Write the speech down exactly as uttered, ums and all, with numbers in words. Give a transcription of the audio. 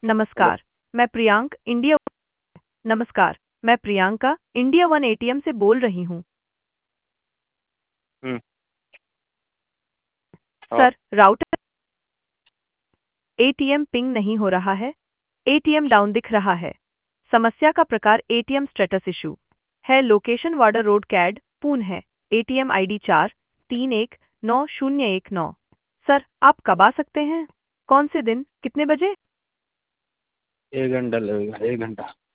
Hello. नमस्कार। मैं Priyank India नमस्कार। मैं प्रियंका इंडिया वन एटीएम से बोल रही हूँ। हम्म। हाँ। सर, राउटर एटीएम पिंग नहीं हो रहा है। एटीएम डाउन दिख रहा है। समस्या का प्रकार एटीएम स्टेटस इशू है। लोकेशन वार्डर रोड कैड पुणे है। एटीएम आईडी चार तीन एक नौ शून्य एक नौ। सर, आप कब आ सकते हैं? कौन से दिन, कितने बजे? एक घंटा लगेगा, एक घंटा।